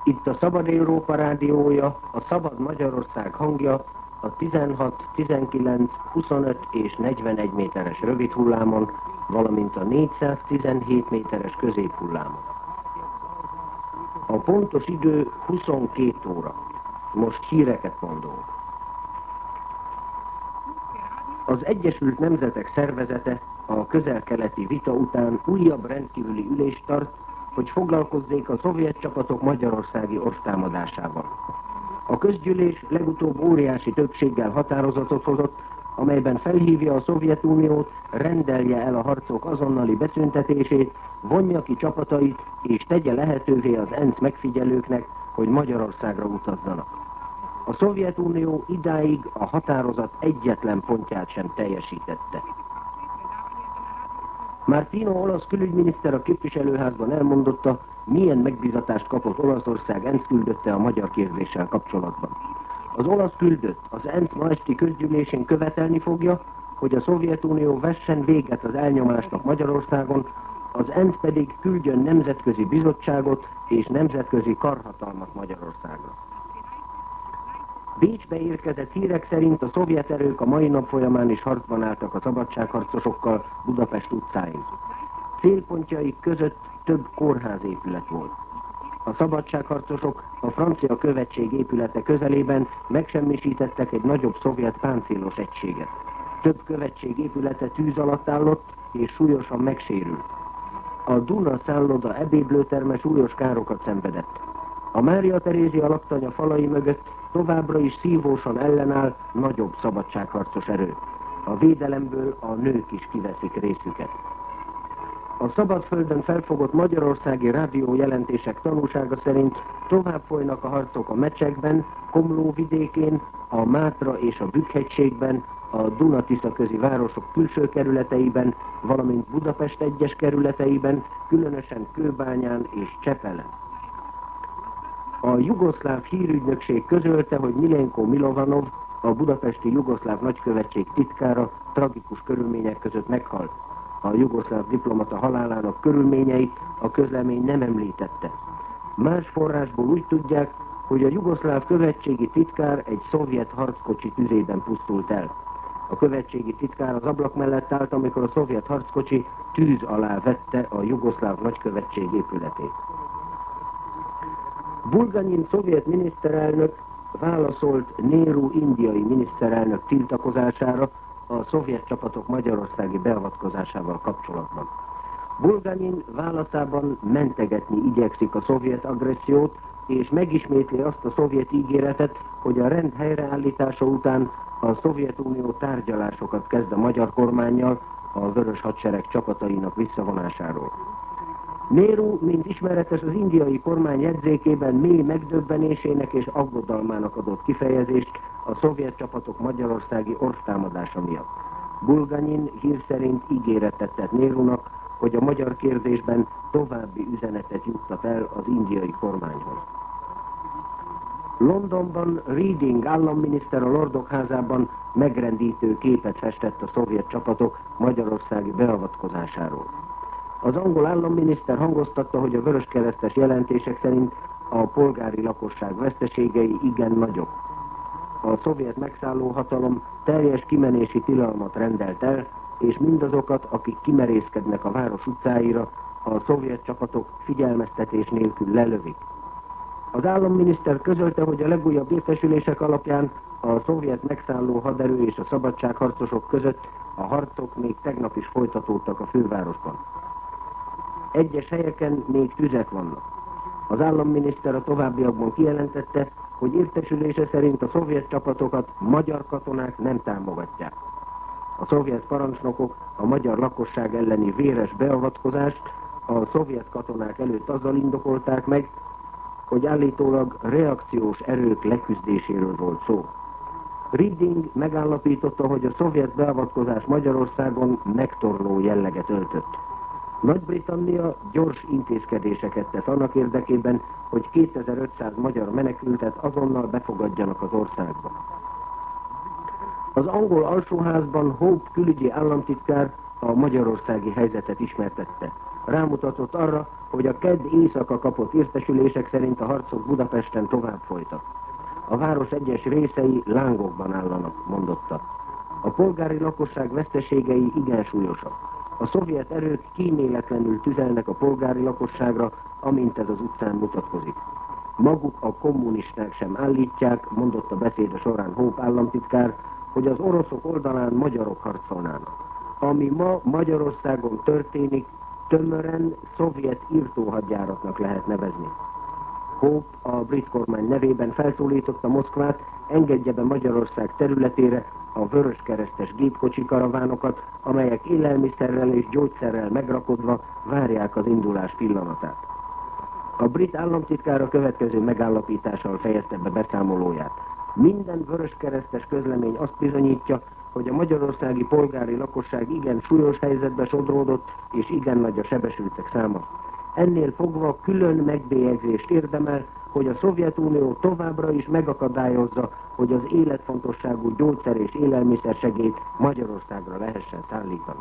Itt a Szabad Európa rádiója, a Szabad Magyarország hangja a 16, 19, 25 és 41 méteres rövid hullámon, valamint a 417 méteres középhullámon. A pontos idő 22 óra. Most híreket mondunk. Az Egyesült Nemzetek Szervezete a közel-keleti vita után újabb rendkívüli ülést tart, hogy foglalkozzék a szovjet csapatok magyarországi orvtámadásával. A közgyűlés legutóbb óriási többséggel határozatot hozott, amelyben felhívja a Szovjetuniót, rendelje el a harcok azonnali beszüntetését, vonja ki csapatait és tegye lehetővé az ENSZ megfigyelőknek, hogy Magyarországra utazzanak. A Szovjetunió idáig a határozat egyetlen pontját sem teljesítette. Martino olasz külügyminiszter a képviselőházban elmondotta, milyen megbízatást kapott Olaszország ENSZ küldötte a magyar kérdéssel kapcsolatban. Az olasz küldött az ENSZ ma esti közgyűlésén követelni fogja, hogy a Szovjetunió vessen véget az elnyomásnak Magyarországon, az ENSZ pedig küldjön nemzetközi bizottságot és nemzetközi karhatalmat Magyarországra. Bécsbe érkezett hírek szerint a szovjet erők a mai nap folyamán is harcban álltak a szabadságharcosokkal Budapest utcáin. Célpontjaik között több kórházépület volt. A szabadságharcosok a francia követség épülete közelében megsemmisítettek egy nagyobb szovjet páncélos egységet. Több követség épülete tűz alatt állott és súlyosan megsérült. A Duna szálloda ebédlőterme súlyos károkat szenvedett. A Mária Terézia laktanya falai mögött továbbra is szívósan ellenáll nagyobb szabadságharcos erő. A védelemből a nők is kiveszik részüket. A szabadföldön felfogott magyarországi rádiójelentések tanúsága szerint tovább folynak a harcok a Mecsekben, Komló vidékén, a Mátra és a Bükk-hegységben, a Duna-Tisza közi városok külső kerületeiben, valamint Budapest egyes kerületeiben, különösen Kőbányán és Csepelen. A jugoszláv hírügynökség közölte, hogy Milenko Milovanov, a budapesti jugoszláv nagykövetség titkára tragikus körülmények között meghalt. A jugoszláv diplomata halálának körülményeit a közlemény nem említette. Más forrásból úgy tudják, hogy a jugoszláv követségi titkár egy szovjet harckocsi tüzében pusztult el. A követségi titkár az ablak mellett állt, amikor a szovjet harckocsi tűz alá vette a jugoszláv nagykövetség épületét. Bulganyin szovjet miniszterelnök válaszolt Nehru indiai miniszterelnök tiltakozására a szovjet csapatok magyarországi beavatkozásával kapcsolatban. Bulganyin válaszában mentegetni igyekszik a szovjet agressziót, és megismétli azt a szovjet ígéretet, hogy a rend helyreállítása után a Szovjetunió tárgyalásokat kezd a magyar kormánnyal a Vörös Hadsereg csapatainak visszavonásáról. Nehru, mint ismeretes, az indiai kormány jegyzékében mély megdöbbenésének és aggodalmának adott kifejezést a szovjet csapatok magyarországi orvtámadása miatt. Bulganyin hír szerint ígéretet tett Nehrunak, hogy a magyar kérdésben további üzenetet juttat el az indiai kormányhoz. Londonban Reading államminiszter a Lordok házában megrendítő képet festett a szovjet csapatok magyarországi beavatkozásáról. Az angol államminiszter hangoztatta, hogy a vöröskeresztes jelentések szerint a polgári lakosság veszteségei igen nagyok. A szovjet megszálló hatalom teljes kimenési tilalmat rendelt el, és mindazokat, akik kimerészkednek a város utcáira, a szovjet csapatok figyelmeztetés nélkül lelövik. Az államminiszter közölte, hogy a legújabb értesülések alapján a szovjet megszálló haderő és a szabadságharcosok között a harcok még tegnap is folytatódtak a fővárosban. Egyes helyeken még tüzek vannak. Az államminiszter a továbbiakban kijelentette, hogy értesülése szerint a szovjet csapatokat magyar katonák nem támogatják. A szovjet parancsnokok a magyar lakosság elleni véres beavatkozást a szovjet katonák előtt azzal indokolták meg, hogy állítólag reakciós erők leküzdéséről volt szó. Reading megállapította, hogy a szovjet beavatkozás Magyarországon megtorló jelleget öltött. Nagy-Britannia gyors intézkedéseket tesz annak érdekében, hogy 2500 magyar menekültet azonnal befogadjanak az országba. Az angol alsóházban Hope külügyi államtitkár a magyarországi helyzetet ismertette. rámutatott arra, hogy a KED éjszaka kapott értesülések szerint a harcok Budapesten tovább folytak. A város egyes részei lángokban állanak, mondotta. A polgári lakosság veszteségei igen súlyosak. A szovjet erők kíméletlenül tüzelnek a polgári lakosságra, amint ez az utcán mutatkozik. Maguk a kommunisták sem állítják, mondott a beszéde során Hope államtitkár, hogy az oroszok oldalán magyarok harcolnának. Ami ma Magyarországon történik, tömören szovjet írtóhadjáratnak lehet nevezni. Hope a brit kormány nevében felszólította Moszkvát, engedje be Magyarország területére a vöröskeresztes gépkocsi karavánokat, amelyek élelmiszerrel és gyógyszerrel megrakodva várják az indulás pillanatát. A brit államtitkár a következő megállapítással fejezte be beszámolóját. Minden vöröskeresztes közlemény azt bizonyítja, hogy a magyarországi polgári lakosság igen súlyos helyzetbe sodródott, és igen nagy a sebesültek száma. Ennél fogva külön megbélyegzést érdemel, hogy a Szovjetunió továbbra is megakadályozza, hogy az életfontosságú gyógyszer és élelmiszersegélyt Magyarországra lehessen szállítani.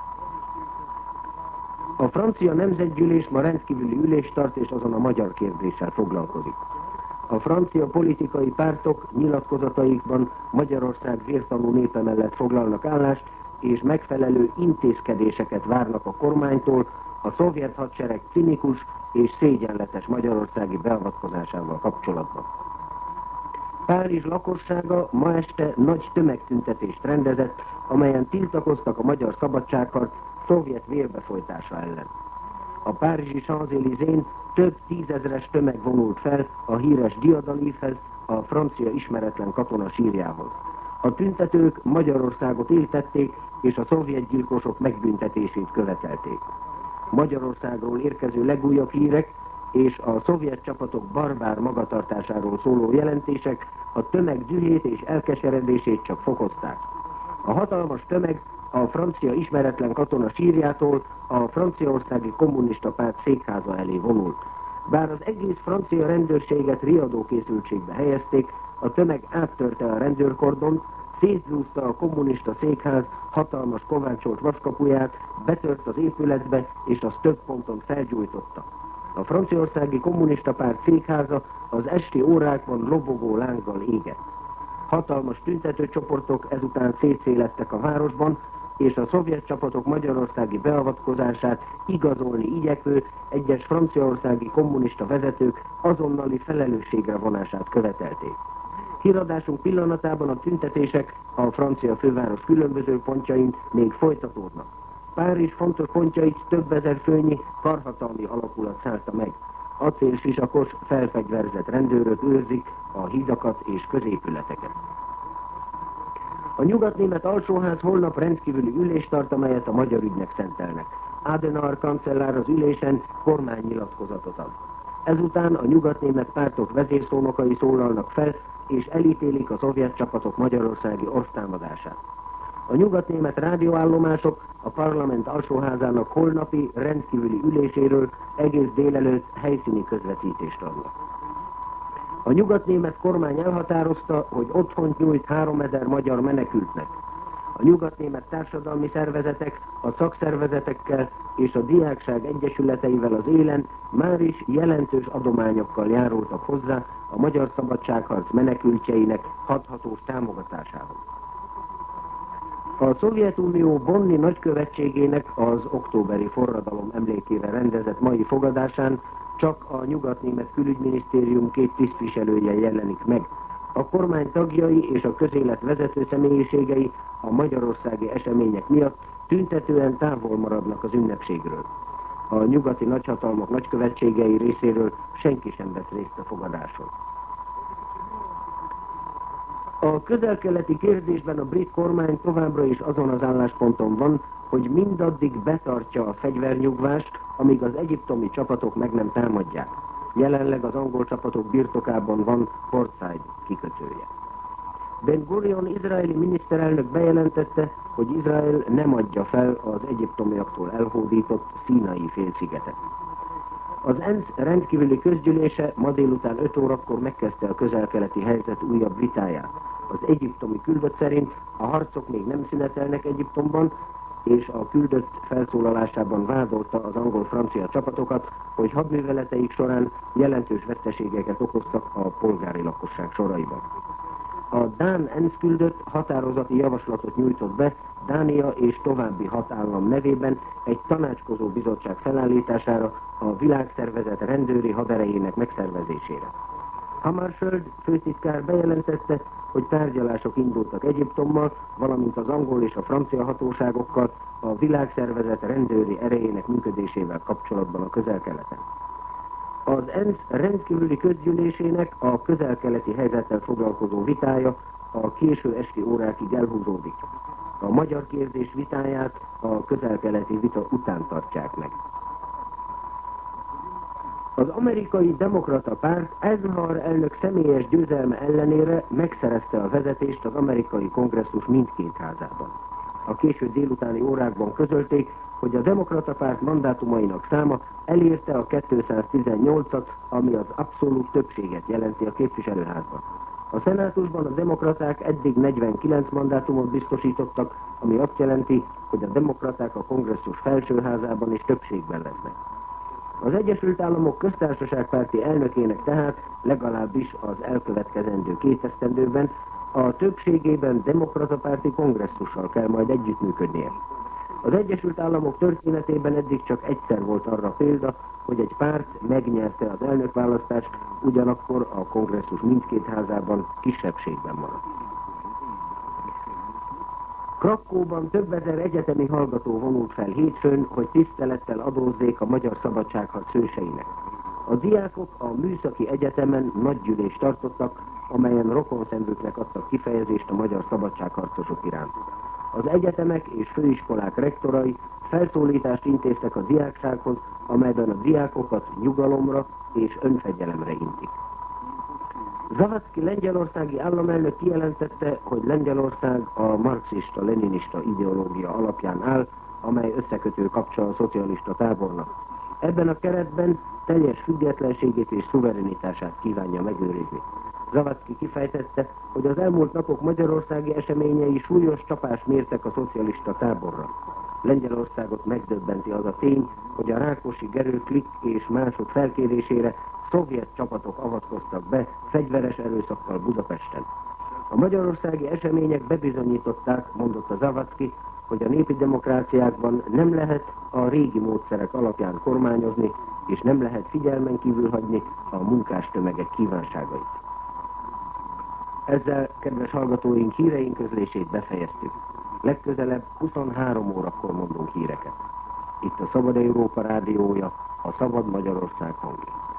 A francia nemzetgyűlés ma rendkívüli ülést tart, és azon a magyar kérdéssel foglalkozik. A francia politikai pártok nyilatkozataikban Magyarország vértanú népe mellett foglalnak állást, és megfelelő intézkedéseket várnak a kormánytól a szovjet hadsereg cinikus és szégyenletes magyarországi beavatkozásával kapcsolatban. Párizs lakossága ma este nagy tömegtüntetést rendezett, amelyen tiltakoztak a magyar szabadságharc szovjet vérbefolytása ellen. A párizsi Champs-Élysén több tízezres tömeg vonult fel a híres diadalívhez, a francia ismeretlen katona sírjához. A tüntetők Magyarországot éltették, és a szovjet gyilkosok megbüntetését követelték. Magyarországról érkező legújabb hírek és a szovjet csapatok barbár magatartásáról szóló jelentések a tömeg dühét és elkeseredését csak fokozták. A hatalmas tömeg a francia ismeretlen katona sírjától a franciaországi kommunista párt székháza elé vonult. Bár az egész francia rendőrséget riadó készültségbe helyezték, a tömeg áttörte a rendőrkordont, szétzúzta a kommunista székház hatalmas kovácsolt vaskapuját, betört az épületbe, és az több ponton felgyújtotta. A franciaországi kommunista párt székháza az esti órákban lobogó lánggal égett. Hatalmas tüntetőcsoportok ezután szétszélettek a városban, és a szovjet csapatok magyarországi beavatkozását igazolni igyekvő egyes franciaországi kommunista vezetők azonnali felelősségre vonását követelték. Híradásunk pillanatában a tüntetések a francia főváros különböző pontjain még folytatódnak. Párizs fontos pontjait több ezer főnyi karhatalmi alakulat szállta meg. Acélsisakos, felfegyverzett rendőrök őrzik a hídakat és középületeket. A nyugatnémet alsóház holnap rendkívüli ülést tart, amelyet a magyar ügynek szentelnek. Adenauer kancellár az ülésen kormánynyilatkozatot ad. Ezután a nyugatnémet pártok vezérszónokai szólalnak fel, és elítélik a szovjet csapatok magyarországi orsztámadását. A nyugatnémet rádióállomások a parlament alsóházának holnapi rendkívüli üléséről egész délelőtt helyszíni közvetítést adnak. A nyugatnémet kormány elhatározta, hogy otthont nyújt 3000 magyar menekültnek. A nyugatnémet társadalmi szervezetek a szakszervezetekkel és a diákság egyesületeivel az élen már is jelentős adományokkal járultak hozzá a magyar szabadságharc menekültjeinek hathatós támogatásához. A Szovjetunió Bonni nagykövetségének az októberi forradalom emlékére rendezett mai fogadásán csak a nyugatnémet külügyminisztérium 2 tisztviselője jelenik meg. A kormány tagjai és a közélet vezető személyiségei a magyarországi események miatt tüntetően távol maradnak az ünnepségről. A nyugati nagyhatalmak nagykövetségei részéről senki sem vesz részt a fogadáson. A közel-keleti kérdésben a brit kormány továbbra is azon az állásponton van, hogy mindaddig betartja a fegyvernyugvást, amíg az egyiptomi csapatok meg nem támadják. Jelenleg az angol csapatok birtokában van Port Said kikötője. Ben Gurion izraeli miniszterelnök bejelentette, hogy Izrael nem adja fel az egyiptomiaktól elhódított Színai félszigetet. Az ENSZ rendkívüli közgyűlése ma délután 5 órakor megkezdte a közel-keleti helyzet újabb vitáját. Az egyiptomi küldött szerint a harcok még nem szünetelnek Egyiptomban, és a küldött felszólalásában vádolta az angol-francia csapatokat, hogy hadműveleteik során jelentős veszteségeket okoztak a polgári lakosság soraiban. A dán ENSZ küldött határozati javaslatot nyújtott be Dánia és további 6 állam nevében egy tanácskozó bizottság felállítására a világszervezet rendőri haderejének megszervezésére. Hammarskjöld főtitkár bejelentette, hogy tárgyalások indultak Egyiptommal, valamint az angol és a francia hatóságokkal a világszervezet rendőri erejének működésével kapcsolatban a Közel-Keleten. Az ENSZ rendkívüli közgyűlésének a közel-keleti helyzettel foglalkozó vitája a késő esti órákig elhúzódik. A magyar kérdés vitáját a közel-keleti vita után tartják meg. Az amerikai demokrata párt Eisenhower elnök személyes győzelme ellenére megszerezte a vezetést az amerikai kongresszus mindkét házában. A késő délutáni órákban közölték, hogy a demokrata párt mandátumainak száma elérte a 218-at, ami az abszolút többséget jelenti a képviselőházban. A szenátusban a demokraták eddig 49 mandátumot biztosítottak, ami azt jelenti, hogy a demokraták a kongresszus felsőházában is többségben lesznek. Az Egyesült Államok köztársaságpárti elnökének tehát legalábbis az elkövetkezendő 2 esztendőben a többségében demokrata párti kongresszussal kell majd együttműködnie. Az Egyesült Államok történetében eddig csak egyszer volt arra példa, hogy egy párt megnyerte az elnökválasztást, ugyanakkor a kongresszus mindkét házában kisebbségben maradt. Krakkóban több ezer egyetemi hallgató vonult fel hétfőn, hogy tisztelettel adózzék a magyar szabadságharc hőseinek. A diákok a Műszaki Egyetemen nagy gyűlést tartottak, amelyen rokonszenvüknek adtak kifejezést a magyar szabadságharcosok iránt. Az egyetemek és főiskolák rektorai felszólítást intéztek a diáksághoz, amelyben a diákokat nyugalomra és önfegyelemre intik. Zavadzki lengyelországi államelnök kijelentette, hogy Lengyelország a marxista-leninista ideológia alapján áll, amely összekötő kapcsa a szocialista tábornak. Ebben a keretben teljes függetlenségét és szuverenitását kívánja megőrizni. Zavadzki kifejtette, hogy az elmúlt napok magyarországi eseményei súlyos csapást mértek a szocialista táborra. Lengyelországot megdöbbenti az a tény, hogy a Rákosi Gerő klikk és mások felkérésére szovjet csapatok avatkoztak be fegyveres erőszakkal Budapesten. A magyarországi események bebizonyították, mondotta Zavadzki, hogy a népi demokráciákban nem lehet a régi módszerek alapján kormányozni, és nem lehet figyelmen kívül hagyni a munkástömegek kívánságait. Ezzel, kedves hallgatóink, híreink közlését befejeztük. Legközelebb 23 órakor mondunk híreket. Itt a Szabad Európa rádiója, a Szabad Magyarország hangja.